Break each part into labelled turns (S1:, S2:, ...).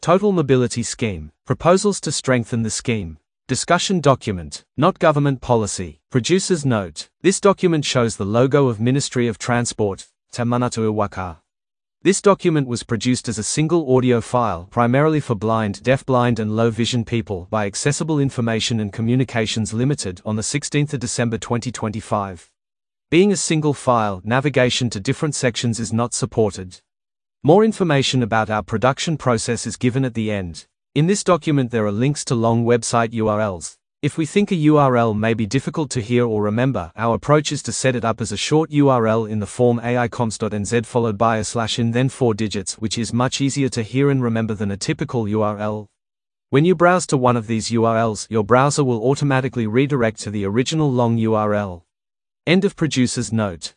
S1: Total Mobility Scheme. Proposals to strengthen the scheme. Discussion document, not government policy. Producer's note. This document shows the logo of Ministry of Transport, Te Manatu Waka. This document was produced as a single audio file primarily for blind, deafblind and low vision people by Accessible Information and Communications Limited on the 16th of December 2025. Being a single file, navigation to different sections is not supported. More information about our production process is given at the end. In this document there are links to long website URLs. If we think a URL may be difficult to hear or remember, our approach is to set it up as a short URL in the form aicoms.nz followed by /in then 4 digits, which is much easier to hear and remember than a typical URL. When you browse to one of these URLs, your browser will automatically redirect to the original long URL. End of producer's note.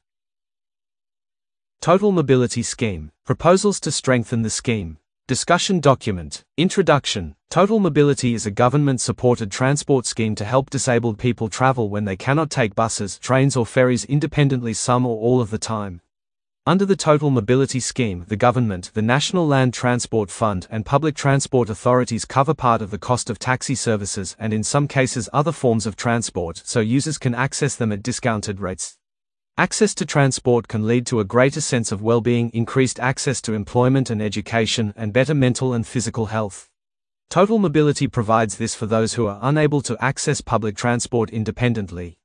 S1: Total Mobility Scheme. Proposals to strengthen the scheme. Discussion document. Introduction. Total Mobility is a government-supported transport scheme to help disabled people travel when they cannot take buses, trains or ferries independently some or all of the time. Under the Total Mobility Scheme, the government, the National Land Transport Fund and public transport authorities cover part of the cost of taxi services and in some cases other forms of transport so users can access them at discounted rates. Access to transport can lead to a greater sense of well-being, increased access to employment and education, and better mental and physical health. Total Mobility provides this for those who are unable to access public transport independently.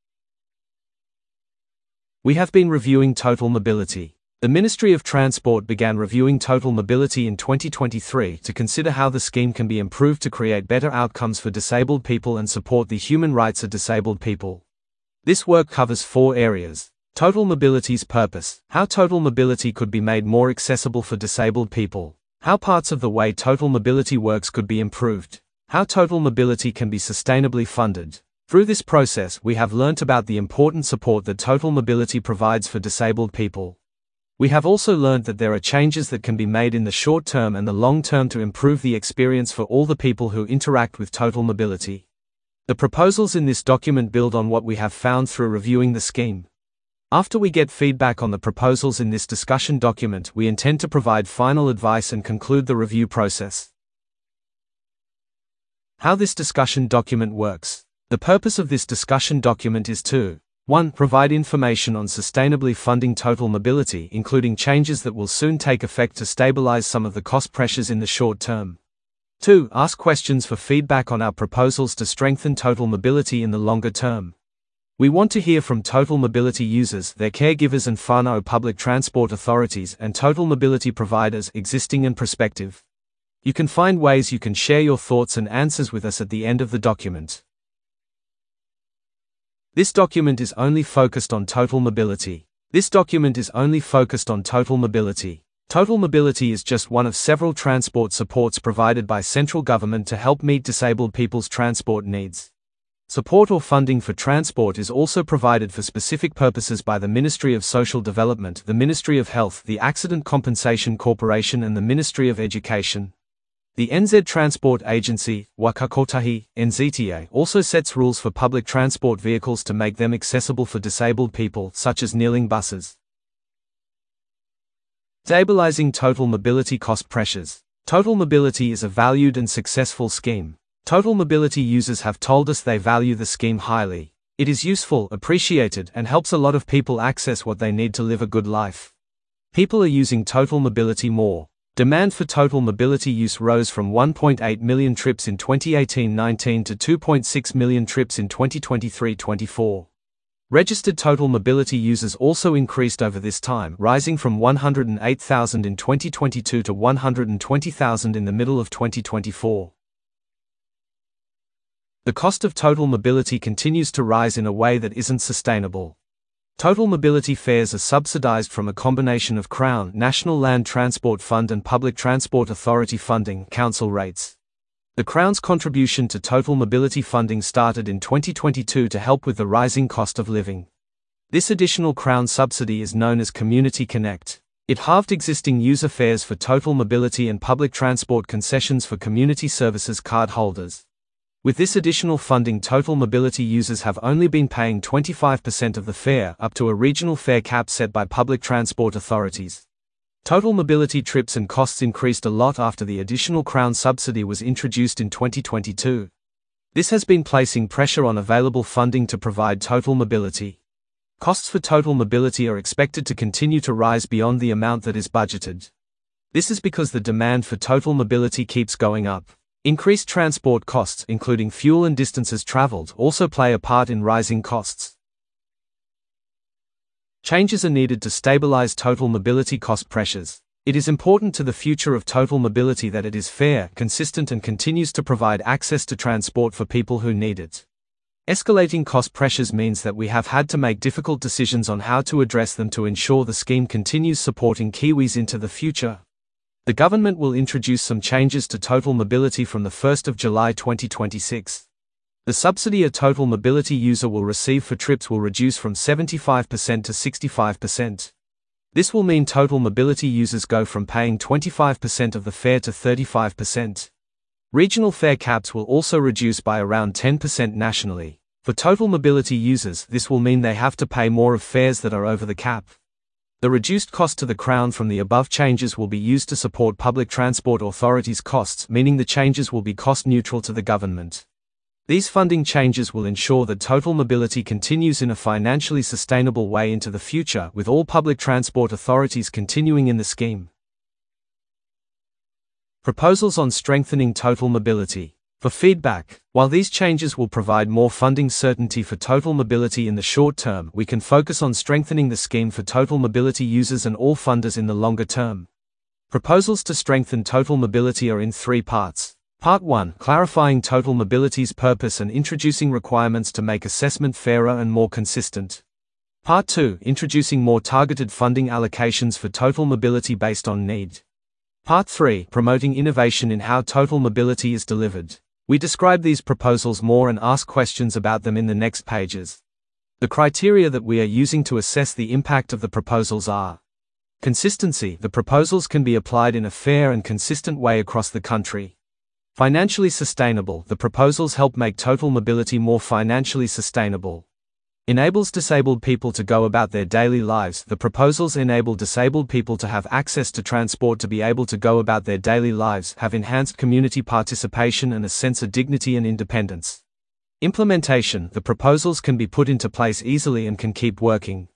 S1: We have been reviewing Total Mobility. The Ministry of Transport began reviewing Total Mobility in 2023 to consider how the scheme can be improved to create better outcomes for disabled people and support the human rights of disabled people. This work covers 4 areas. Total Mobility's purpose, how Total Mobility could be made more accessible for disabled people, how parts of the way Total Mobility works could be improved, how Total Mobility can be sustainably funded. Through this process, we have learnt about the important support that Total Mobility provides for disabled people. We have also learned that there are changes that can be made in the short term and the long term to improve the experience for all the people who interact with Total Mobility. The proposals in this document build on what we have found through reviewing the scheme. After we get feedback on the proposals in this discussion document, we intend to provide final advice and conclude the review process. How this discussion document works. The purpose of this discussion document is to 1. Provide information on sustainably funding Total Mobility, including changes that will soon take effect to stabilize some of the cost pressures in the short term. 2. Ask questions for feedback on our proposals to strengthen Total Mobility in the longer term. We want to hear from Total Mobility users, their caregivers and whānau public transport authorities and Total Mobility providers, existing and prospective. You can find ways you can share your thoughts and answers with us at the end of the document. This document is only focused on Total Mobility. This document is only focused on Total Mobility. Total Mobility is just one of several transport supports provided by central government to help meet disabled people's transport needs. Support or funding for transport is also provided for specific purposes by the Ministry of Social Development, the Ministry of Health, the Accident Compensation Corporation and the Ministry of Education. The NZ Transport Agency, Waka Kotahi, NZTA, also sets rules for public transport vehicles to make them accessible for disabled people, such as kneeling buses. Stabilizing Total Mobility cost pressures. Total Mobility is a valued and successful scheme. Total Mobility users have told us they value the scheme highly. It is useful, appreciated, and helps a lot of people access what they need to live a good life. People are using Total Mobility more. Demand for Total Mobility use rose from 1.8 million trips in 2018-19 to 2.6 million trips in 2023-24. Registered Total Mobility users also increased over this time, rising from 108,000 in 2022 to 120,000 in the middle of 2024. The cost of Total Mobility continues to rise in a way that isn't sustainable. Total Mobility fares are subsidized from a combination of Crown, National Land Transport Fund and Public Transport Authority funding, council rates. The Crown's contribution to Total Mobility funding started in 2022 to help with the rising cost of living. This additional Crown subsidy is known as Community Connect. It halved existing user fares for Total Mobility and public transport concessions for community services card holders. With this additional funding, Total Mobility users have only been paying 25% of the fare, up to a regional fare cap set by public transport authorities. Total mobility trips and costs increased a lot after the additional Crown subsidy was introduced in 2022. This has been placing pressure on available funding to provide total mobility. Costs for total mobility are expected to continue to rise beyond the amount that is budgeted. This is because the demand for total mobility keeps going up. Increased transport costs, including fuel and distances traveled, also play a part in rising costs. Changes are needed to stabilize total mobility cost pressures. It is important to the future of total mobility that it is fair, consistent, and continues to provide access to transport for people who need it. Escalating cost pressures means that we have had to make difficult decisions on how to address them to ensure the scheme continues supporting Kiwis into the future. The government will introduce some changes to total mobility from the 1st of July 2026. The subsidy a total mobility user will receive for trips will reduce from 75% to 65%. This will mean total mobility users go from paying 25% of the fare to 35%. Regional fare caps will also reduce by around 10% nationally. For total mobility users, this will mean they have to pay more of fares that are over the cap. The reduced cost to the Crown from the above changes will be used to support public transport authorities' costs, meaning the changes will be cost neutral to the government. These funding changes will ensure that total mobility continues in a financially sustainable way into the future, with all public transport authorities continuing in the scheme. Proposals on strengthening total mobility. For feedback, while these changes will provide more funding certainty for total mobility in the short term, we can focus on strengthening the scheme for total mobility users and all funders in the longer term. Proposals to strengthen total mobility are in three parts. Part 1. Clarifying total mobility's purpose and introducing requirements to make assessment fairer and more consistent. Part 2. Introducing more targeted funding allocations for total mobility based on need. Part 3. Promoting innovation in how total mobility is delivered. We describe these proposals more and ask questions about them in the next pages. The criteria that we are using to assess the impact of the proposals are: consistency. The proposals can be applied in a fair and consistent way across the country. Financially sustainable. The proposals help make total mobility more financially sustainable. Enables disabled people to go about their daily lives. The proposals enable disabled people to have access to transport to be able to go about their daily lives, have enhanced community participation and a sense of dignity and independence. Implementation. The proposals can be put into place easily and can keep working.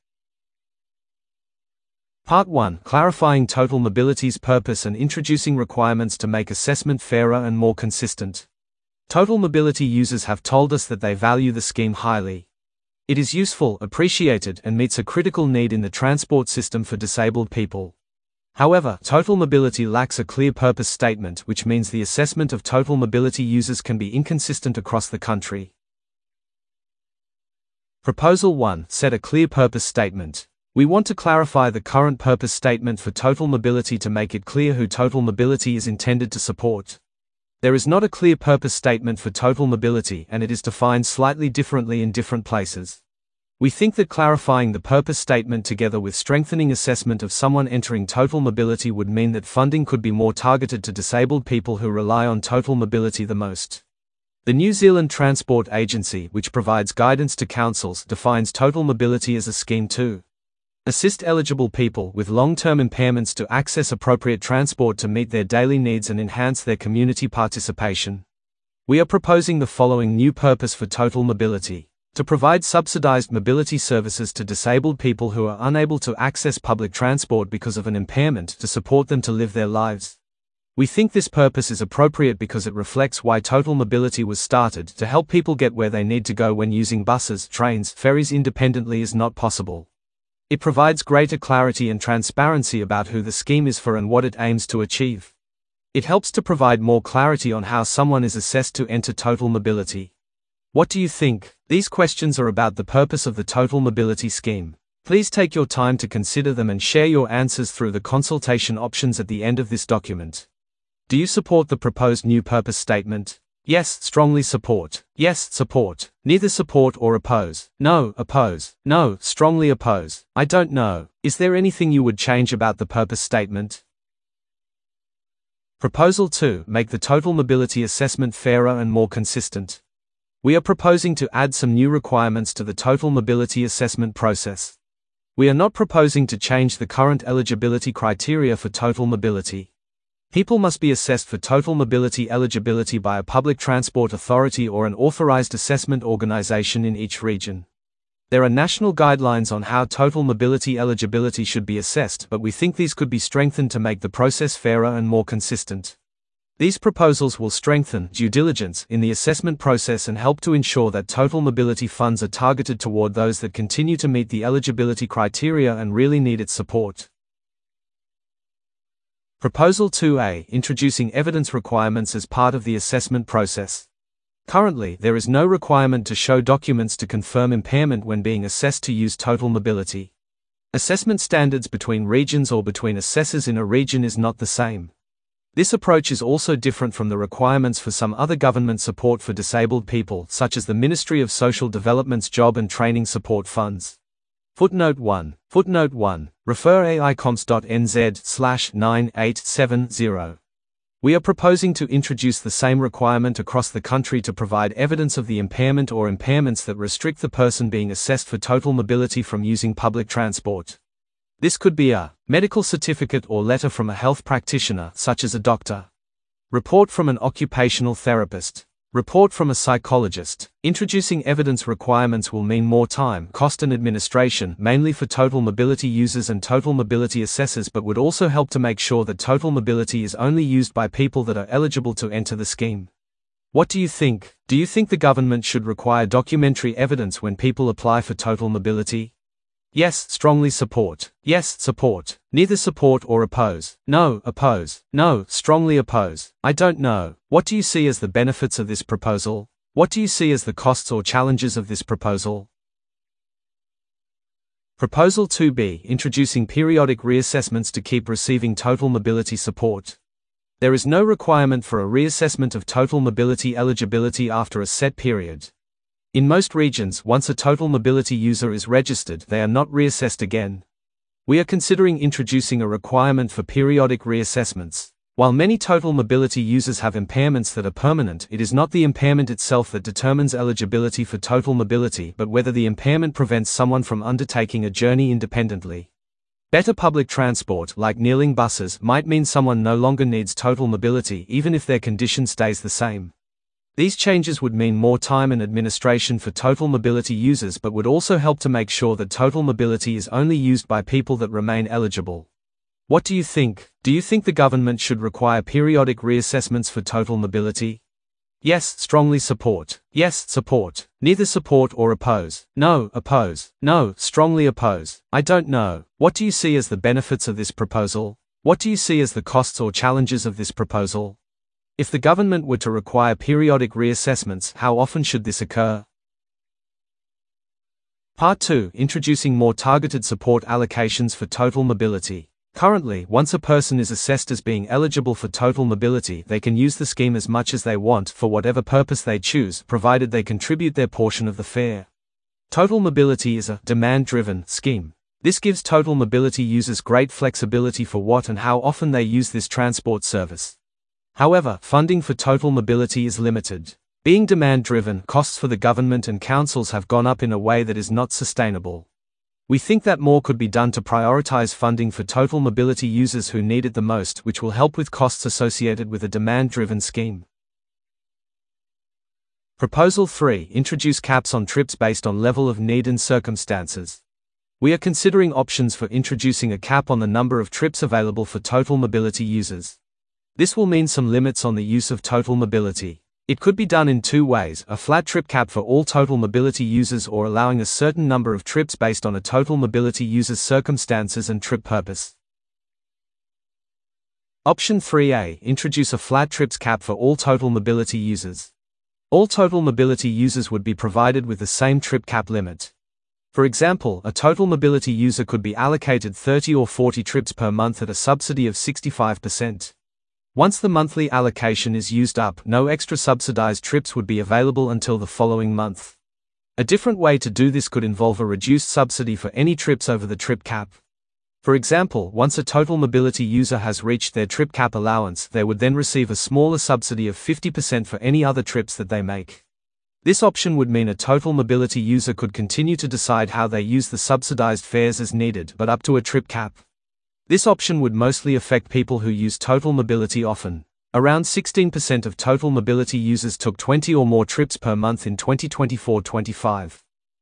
S1: Part 1. Clarifying total mobility's purpose and introducing requirements to make assessment fairer and more consistent. Total mobility users have told us that they value the scheme highly. It is useful, appreciated, and meets a critical need in the transport system for disabled people. However, total mobility lacks a clear purpose statement, which means the assessment of total mobility users can be inconsistent across the country. Proposal 1. Set a clear purpose statement. We want to clarify the current purpose statement for total mobility to make it clear who total mobility is intended to support. There is not a clear purpose statement for total mobility, and it is defined slightly differently in different places. We think that clarifying the purpose statement together with strengthening assessment of someone entering total mobility would mean that funding could be more targeted to disabled people who rely on total mobility the most. The New Zealand Transport Agency, which provides guidance to councils, defines total mobility as a scheme to assist eligible people with long-term impairments to access appropriate transport to meet their daily needs and enhance their community participation. We are proposing the following new purpose for total mobility: to provide subsidized mobility services to disabled people who are unable to access public transport because of an impairment, to support them to live their lives. We think this purpose is appropriate because it reflects why total mobility was started: to help people get where they need to go when using buses, trains, ferries independently is not possible. It provides greater clarity and transparency about who the scheme is for and what it aims to achieve. It helps to provide more clarity on how someone is assessed to enter total mobility. What do you think? These questions are about the purpose of the total mobility scheme. Please take your time to consider them and share your answers through the consultation options at the end of this document. Do you support the proposed new purpose statement? Yes, strongly support. Yes, support. Neither support or oppose. No, oppose. No, strongly oppose. I don't know. Is there anything you would change about the purpose statement? Proposal 2. Make the total mobility assessment fairer and more consistent. We are proposing to add some new requirements to the total mobility assessment process. We are not proposing to change the current eligibility criteria for total mobility. People must be assessed for total mobility eligibility by a public transport authority or an authorized assessment organization in each region. There are national guidelines on how total mobility eligibility should be assessed, but we think these could be strengthened to make the process fairer and more consistent. These proposals will strengthen due diligence in the assessment process and help to ensure that total mobility funds are targeted toward those that continue to meet the eligibility criteria and really need its support. Proposal 2A, introducing evidence requirements as part of the assessment process. Currently, there is no requirement to show documents to confirm impairment when being assessed to use total mobility. Assessment standards between regions or between assessors in a region is not the same. This approach is also different from the requirements for some other government support for disabled people, such as the Ministry of Social Development's Job and Training Support Funds. Footnote 1. Footnote 1. Refer aicoms.nz/9870. We are proposing to introduce the same requirement across the country to provide evidence of the impairment or impairments that restrict the person being assessed for total mobility from using public transport. This could be a medical certificate or letter from a health practitioner, such as a doctor, report from an occupational therapist, report from a psychologist. Introducing evidence requirements will mean more time, cost and administration, mainly for total mobility users and total mobility assessors, but would also help to make sure that total mobility is only used by people that are eligible to enter the scheme. What do you think? Do you think the government should require documentary evidence when people apply for total mobility? Yes, strongly support. Yes, support. Neither support or oppose. No, oppose. No, strongly oppose. I don't know. What do you see as the benefits of this proposal? What do you see as the costs or challenges of this proposal? Proposal 2B, introducing periodic reassessments to keep receiving total mobility support. There is no requirement for a reassessment of total mobility eligibility after a set period. In most regions, once a total mobility user is registered, they are not reassessed again. We are considering introducing a requirement for periodic reassessments. While many total mobility users have impairments that are permanent, it is not the impairment itself that determines eligibility for total mobility, but whether the impairment prevents someone from undertaking a journey independently. Better public transport, like kneeling buses, might mean someone no longer needs total mobility even if their condition stays the same. These changes would mean more time and administration for total mobility users, but would also help to make sure that total mobility is only used by people that remain eligible. What do you think? Do you think the government should require periodic reassessments for total mobility? Yes, strongly support. Yes, support. Neither support or oppose. No, oppose. No, strongly oppose. I don't know. What do you see as the benefits of this proposal? What do you see as the costs or challenges of this proposal? If the government were to require periodic reassessments, how often should this occur? Part 2. Introducing more targeted support allocations for total mobility. Currently, once a person is assessed as being eligible for total mobility, they can use the scheme as much as they want for whatever purpose they choose, provided they contribute their portion of the fare. Total mobility is a demand-driven scheme. This gives total mobility users great flexibility for what and how often they use this transport service. However, funding for total mobility is limited. Being demand-driven, costs for the government and councils have gone up in a way that is not sustainable. We think that more could be done to prioritize funding for total mobility users who need it the most, which will help with costs associated with a demand-driven scheme. Proposal 3. Introduce caps on trips based on level of need and circumstances. We are considering options for introducing a cap on the number of trips available for total mobility users. This will mean some limits on the use of total mobility. It could be done in two ways: a flat trip cap for all total mobility users, or allowing a certain number of trips based on a total mobility user's circumstances and trip purpose. Option 3A. Introduce a flat trips cap for all total mobility users. All total mobility users would be provided with the same trip cap limit. For example, a total mobility user could be allocated 30 or 40 trips per month at a subsidy of 65%. Once the monthly allocation is used up, no extra subsidized trips would be available until the following month. A different way to do this could involve a reduced subsidy for any trips over the trip cap. For example, once a total mobility user has reached their trip cap allowance, they would then receive a smaller subsidy of 50% for any other trips that they make. This option would mean a total mobility user could continue to decide how they use the subsidized fares as needed, but up to a trip cap. This option would mostly affect people who use total mobility often. Around 16% of total mobility users took 20 or more trips per month in 2024-25.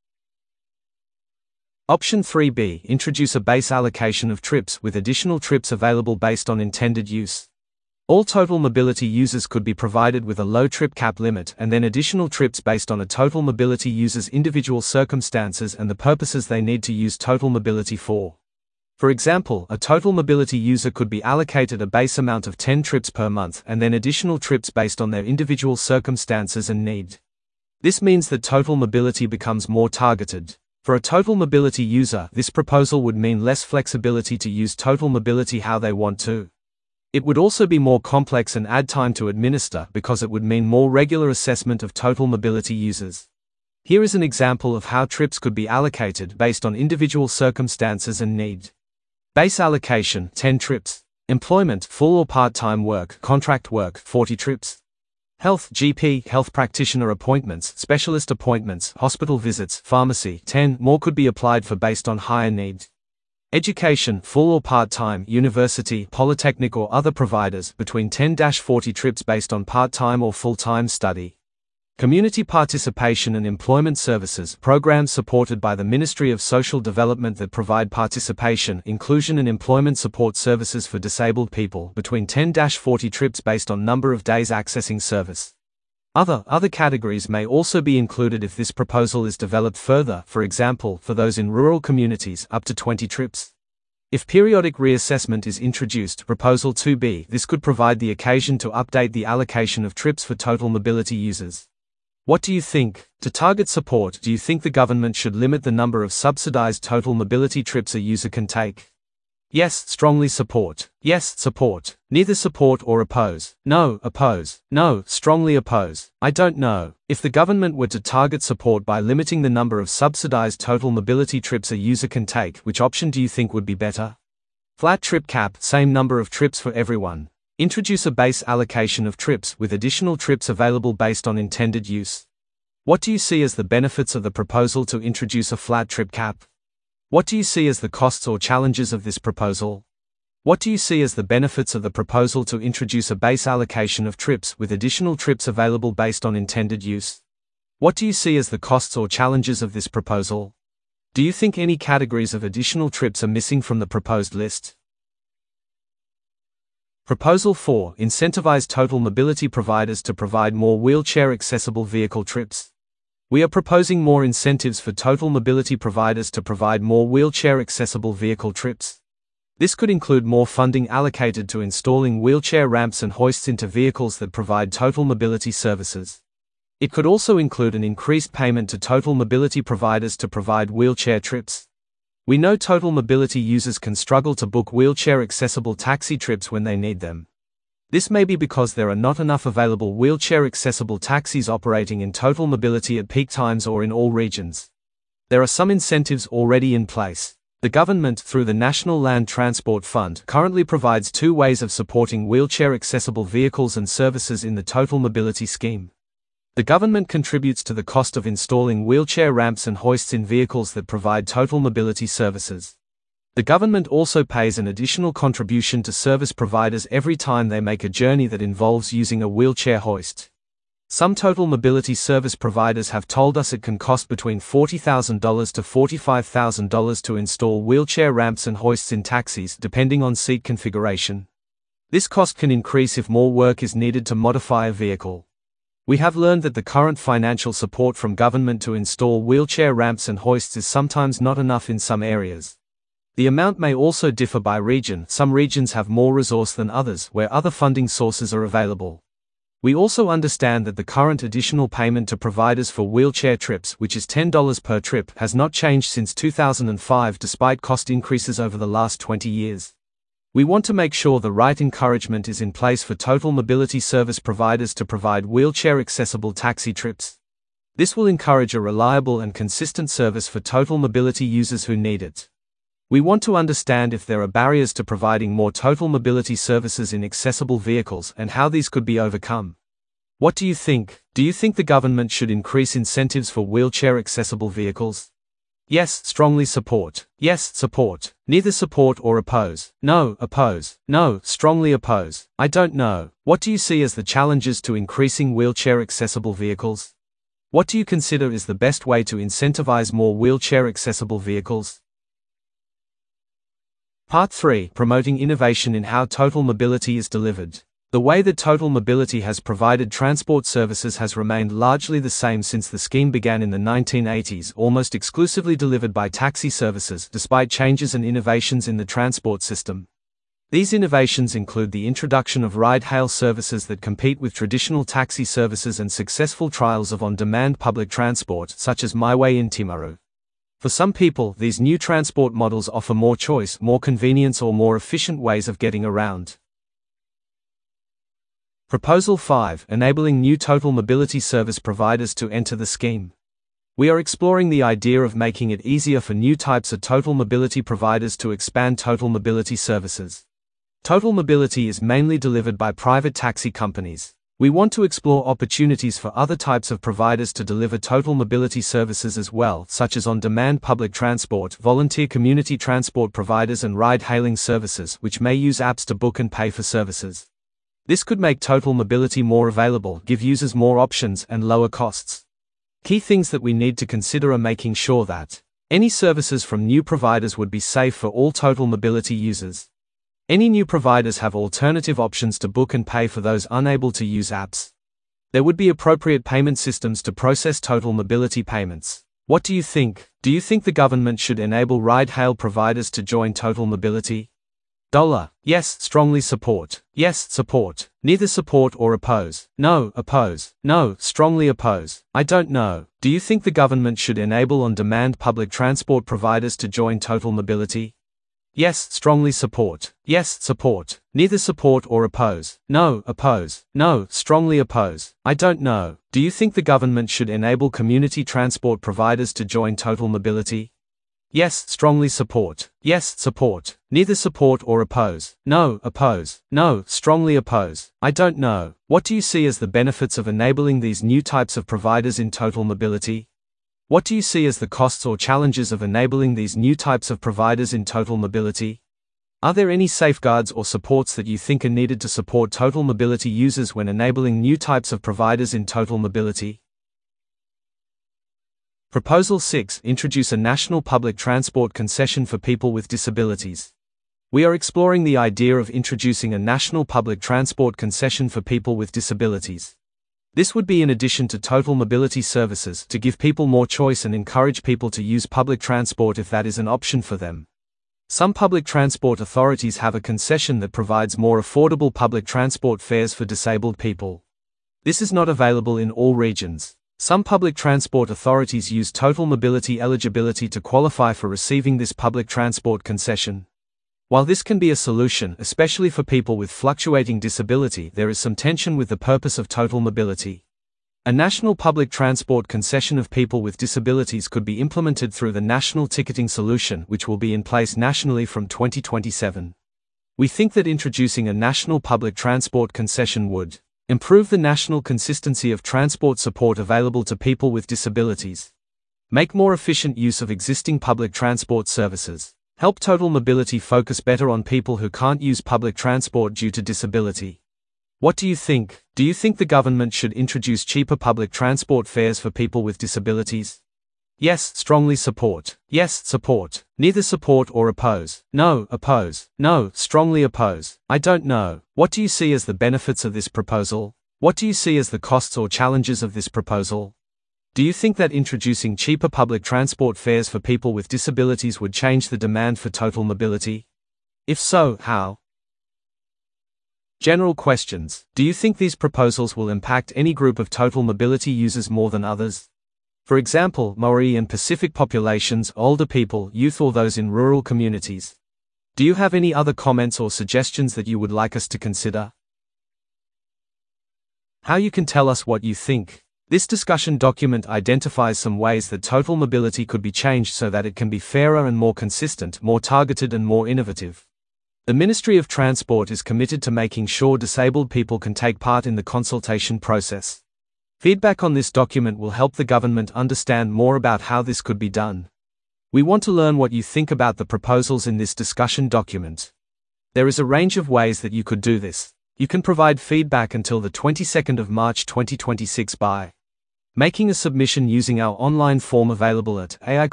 S1: Option 3B, introduce a base allocation of trips with additional trips available based on intended use. All total mobility users could be provided with a low trip cap limit and then additional trips based on a total mobility user's individual circumstances and the purposes they need to use total mobility for. For example, a total mobility user could be allocated a base amount of 10 trips per month and then additional trips based on their individual circumstances and need. This means that total mobility becomes more targeted. For a total mobility user, this proposal would mean less flexibility to use total mobility how they want to. It would also be more complex and add time to administer because it would mean more regular assessment of total mobility users. Here is an example of how trips could be allocated based on individual circumstances and need. Base allocation, 10 trips. Employment, full or part-time work, contract work, 40 trips. Health, GP, health practitioner appointments, specialist appointments, hospital visits, pharmacy, 10 more could be applied for based on higher need. Education, full or part-time, university, polytechnic or other providers, between 10-40 trips based on part-time or full-time study. Community participation and employment services, programs supported by the Ministry of Social Development that provide participation, inclusion and employment support services for disabled people, between 10-40 trips based on number of days accessing service. Other categories may also be included if this proposal is developed further, for example, for those in rural communities, up to 20 trips. If periodic reassessment is introduced, Proposal 2B, this could provide the occasion to update the allocation of trips for total mobility users. What do you think? To target support, do you think the government should limit the number of subsidized total mobility trips a user can take? Yes, strongly support. Yes, support. Neither support or oppose. No, oppose. No, strongly oppose. I don't know. If the government were to target support by limiting the number of subsidized total mobility trips a user can take, which option do you think would be better? Flat trip cap, same number of trips for everyone. Introduce a base allocation of trips with additional trips available based on intended use. What do you see as the benefits of the proposal to introduce a flat trip cap? What do you see as the costs or challenges of this proposal? What do you see as the benefits of the proposal to introduce a base allocation of trips with additional trips available based on intended use? What do you see as the costs or challenges of this proposal? Do you think any categories of additional trips are missing from the proposed list? Proposal 4. Incentivize total mobility providers to provide more wheelchair-accessible vehicle trips. We are proposing more incentives for total mobility providers to provide more wheelchair-accessible vehicle trips. This could include more funding allocated to installing wheelchair ramps and hoists into vehicles that provide total mobility services. It could also include an increased payment to total mobility providers to provide wheelchair trips. We know total mobility users can struggle to book wheelchair-accessible taxi trips when they need them. This may be because there are not enough available wheelchair-accessible taxis operating in total mobility at peak times or in all regions. There are some incentives already in place. The government, through the National Land Transport Fund, currently provides 2 ways of supporting wheelchair-accessible vehicles and services in the total mobility scheme. The government contributes to the cost of installing wheelchair ramps and hoists in vehicles that provide total mobility services. The government also pays an additional contribution to service providers every time they make a journey that involves using a wheelchair hoist. Some total mobility service providers have told us it can cost between $40,000 to $45,000 to install wheelchair ramps and hoists in taxis, depending on seat configuration. This cost can increase if more work is needed to modify a vehicle. We have learned that the current financial support from government to install wheelchair ramps and hoists is sometimes not enough in some areas. The amount may also differ by region. Some regions have more resource than others, where other funding sources are available. We also understand that the current additional payment to providers for wheelchair trips, which is $10 per trip, has not changed since 2005 despite cost increases over the last 20 years. We want to make sure the right encouragement is in place for total mobility service providers to provide wheelchair-accessible taxi trips. This will encourage a reliable and consistent service for total mobility users who need it. We want to understand if there are barriers to providing more total mobility services in accessible vehicles and how these could be overcome. What do you think? Do you think the government should increase incentives for wheelchair-accessible vehicles? Yes, strongly support. Yes, support. Neither support or oppose. No, oppose. No, strongly oppose. I don't know. What do you see as the challenges to increasing wheelchair-accessible vehicles? What do you consider is the best way to incentivize more wheelchair-accessible vehicles? Part 3. Promoting innovation in how total mobility is delivered. The way that Total Mobility has provided transport services has remained largely the same since the scheme began in the 1980s, almost exclusively delivered by taxi services, despite changes and innovations in the transport system. These innovations include the introduction of ride-hail services that compete with traditional taxi services and successful trials of on-demand public transport, such as MyWay in Timaru. For some people, these new transport models offer more choice, more convenience, or more efficient ways of getting around. Proposal 5. Enabling new total mobility service providers to enter the scheme. We are exploring the idea of making it easier for new types of total mobility providers to expand total mobility services. Total mobility is mainly delivered by private taxi companies. We want to explore opportunities for other types of providers to deliver total mobility services as well, such as on-demand public transport, volunteer community transport providers, and ride-hailing services, which may use apps to book and pay for services. This could make total mobility more available, give users more options, and lower costs. Key things that we need to consider are making sure that any services from new providers would be safe for all total mobility users. Any new providers have alternative options to book and pay for those unable to use apps. There would be appropriate payment systems to process total mobility payments. What do you think? Do you think the government should enable ride-hail providers to join total mobility? Yes, strongly support. Yes, support. Neither support or oppose. No, oppose. No, strongly oppose. I don't know. Do you think the government should enable on-demand public transport providers to join total mobility? Yes, strongly support. Yes, support. Neither support or oppose. No, oppose. No, strongly oppose. I don't know. Do you think the government should enable community transport providers to join total mobility? Yes, strongly support. Yes, support. Neither support or oppose. No, oppose. No, strongly oppose. I don't know. What do you see as the benefits of enabling these new types of providers in total mobility? What do you see as the costs or challenges of enabling these new types of providers in total mobility? Are there any safeguards or supports that you think are needed to support total mobility users when enabling new types of providers in total mobility? Proposal 6. Introduce a national public transport concession for people with disabilities. We are exploring the idea of introducing a national public transport concession for people with disabilities. This would be in addition to total mobility services, to give people more choice and encourage people to use public transport if that is an option for them. Some public transport authorities have a concession that provides more affordable public transport fares for disabled people. This is not available in all regions. Some public transport authorities use total mobility eligibility to qualify for receiving this public transport concession. While this can be a solution, especially for people with fluctuating disability, there is some tension with the purpose of total mobility. A national public transport concession of people with disabilities could be implemented through the National Ticketing Solution, which will be in place nationally from 2027. We think that introducing a national public transport concession would improve the national consistency of transport support available to people with disabilities, make more efficient use of existing public transport services, help total mobility focus better on people who can't use public transport due to disability. What do you think? Do you think the government should introduce cheaper public transport fares for people with disabilities? Yes, strongly support. Yes, support. Neither support or oppose. No, oppose. No, strongly oppose. I don't know. What do you see as the benefits of this proposal? What do you see as the costs or challenges of this proposal? Do you think that introducing cheaper public transport fares for people with disabilities would change the demand for total mobility? If so, how? General questions. Do you think these proposals will impact any group of total mobility users more than others? For example, Maori and Pacific populations, older people, youth, or those in rural communities. Do you have any other comments or suggestions that you would like us to consider? How you can tell us what you think. This discussion document identifies some ways that total mobility could be changed so that it can be fairer and more consistent, more targeted and more innovative. The Ministry of Transport is committed to making sure disabled people can take part in the consultation process. Feedback on this document will help the government understand more about how this could be done. We want to learn what you think about the proposals in this discussion document. There is a range of ways that you could do this. You can provide feedback until the 22nd of March 2026 by making a submission using our online form available at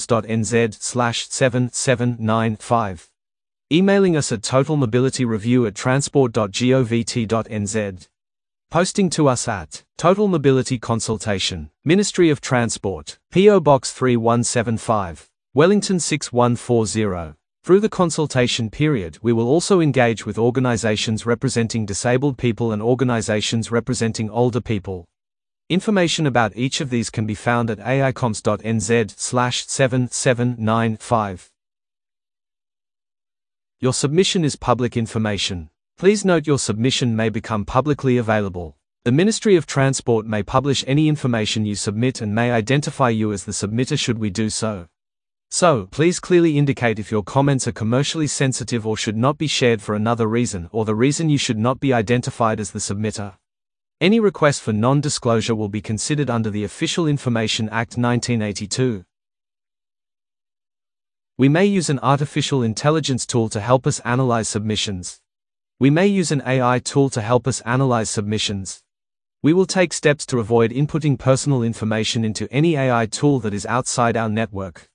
S1: aicoms.nz/7795, emailing us at totalmobilityreview@transport.govt.nz, posting to us at Total Mobility Consultation, Ministry of Transport, P.O. Box 3175, Wellington 6140. Through the consultation period, we will also engage with organizations representing disabled people and organizations representing older people. Information about each of these can be found at aicoms.nz/7795. Your submission is public information. Please note your submission may become publicly available. The Ministry of Transport may publish any information you submit and may identify you as the submitter should we do so. So, please clearly indicate if your comments are commercially sensitive or should not be shared for another reason, or the reason you should not be identified as the submitter. Any request for non-disclosure will be considered under the Official Information Act 1982. We may use an artificial intelligence tool to help us analyze submissions. We may use an AI tool to help us analyze submissions. We will take steps to avoid inputting personal information into any AI tool that is outside our network.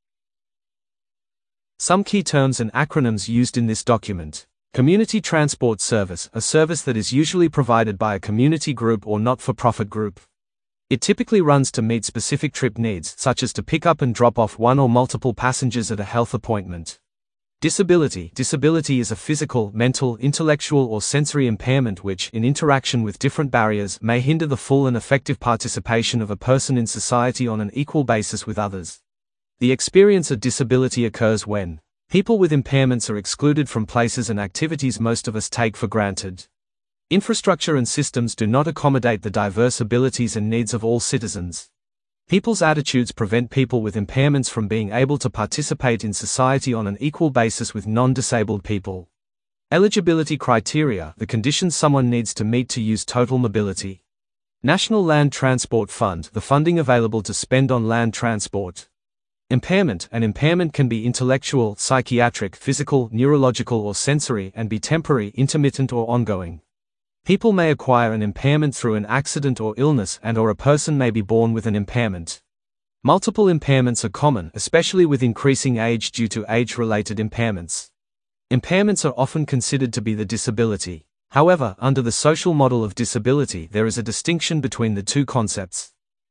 S1: Some key terms and acronyms used in this document. Community Transport Service, a service that is usually provided by a community group or not-for-profit group. It typically runs to meet specific trip needs, such as to pick up and drop off one or multiple passengers at a health appointment. Disability. Disability is a physical, mental, intellectual or sensory impairment which, in interaction with different barriers, may hinder the full and effective participation of a person in society on an equal basis with others. The experience of disability occurs when people with impairments are excluded from places and activities most of us take for granted. Infrastructure and systems do not accommodate the diverse abilities and needs of all citizens. People's attitudes prevent people with impairments from being able to participate in society on an equal basis with non-disabled people. Eligibility criteria, the conditions someone needs to meet to use total mobility. National Land Transport Fund, the funding available to spend on land transport. Impairment. An impairment can be intellectual, psychiatric, physical, neurological or sensory and be temporary, intermittent or ongoing. People may acquire an impairment through an accident or illness or a person may be born with an impairment. Multiple impairments are common, especially with increasing age due to age-related impairments. Impairments are often considered to be the disability. However, under the social model of disability there is a distinction between the two concepts.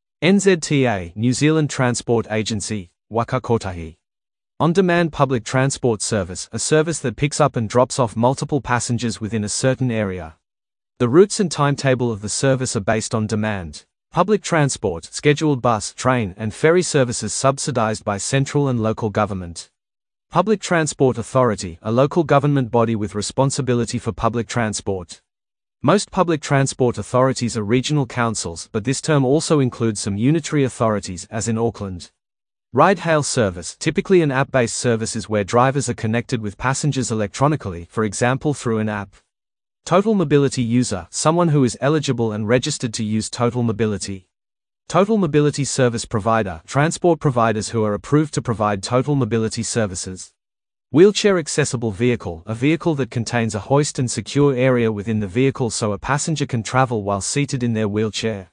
S1: NZTA, New Zealand Transport Agency, Waka Kotahi. On-demand public transport service, a service that picks up and drops off multiple passengers within a certain area. The routes and timetable of the service are based on demand. Public transport, scheduled bus, train, and ferry services subsidized by central and local government. Public Transport Authority, a local government body with responsibility for public transport. Most public transport authorities are regional councils, but this term also includes some unitary authorities, as in Auckland. Ride-hail service, typically an app-based service, is where drivers are connected with passengers electronically, for example through an app. Total mobility user, someone who is eligible and registered to use total mobility. Total mobility service provider, transport providers who are approved to provide total mobility services. Wheelchair accessible vehicle, a vehicle that contains a hoist and secure area within the vehicle so a passenger can travel while seated in their wheelchair.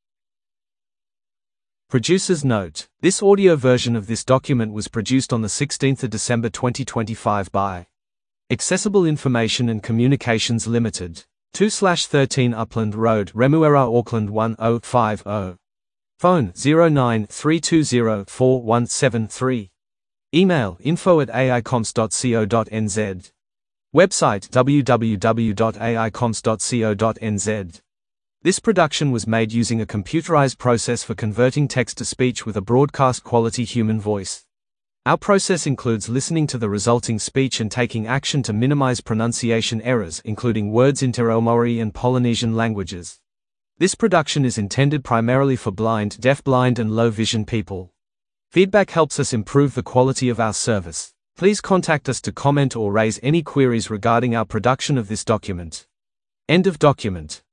S1: Producer's note: this audio version of this document was produced on the 16th of December 2025 by Accessible Information and Communications Limited, 2/13 Upland Road, Remuera, Auckland 1050. Phone 0932044173. Email info@aicoms.co.nz. Website www.aicoms.co.nz. This production was made using a computerized process for converting text to speech with a broadcast quality human voice. Our process includes listening to the resulting speech and taking action to minimize pronunciation errors, including words in Te Reo Maori and Polynesian languages. This production is intended primarily for blind, deafblind and low vision people. Feedback helps us improve the quality of our service. Please contact us to comment or raise any queries regarding our production of this document. End of document.